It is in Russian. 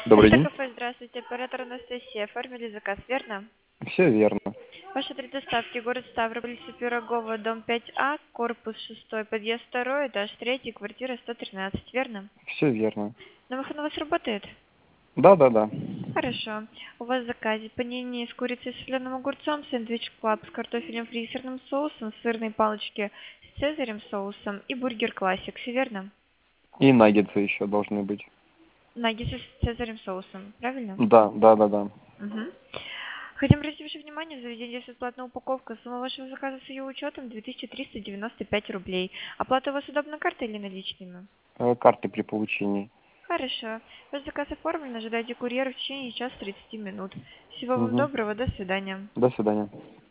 Добрый Почта день. кафе, здравствуйте. Оператор Анастасия. Оформили заказ, верно? Все верно. Ваши три доставки. Город Ставрополь, улица Пирогова, дом 5А, корпус 6, подъезд 2, этаж 3, квартира 113, верно? Все верно. На выходных у вас работает? Да. Хорошо. У вас в заказе панини с курицей и соленым огурцом, сэндвич клаб с картофелем фри и сырным соусом, сырные палочки с цезарем соусом и бургер классик, все верно? И наггетсы еще должны быть. Наггетсы с цезарем соусом, правильно? Да. Мгм. Хотим обратить ваше внимание, в заведении есть бесплатная упаковка. Сумма вашего заказа с ее учетом 2395 рублей. Оплата у вас удобна картой или наличными? Карты при получении. Хорошо. Ваш заказ оформлен. Ожидайте курьера в течение часа 30 минут. Всего вам Мгм. доброго. До свидания. До свидания.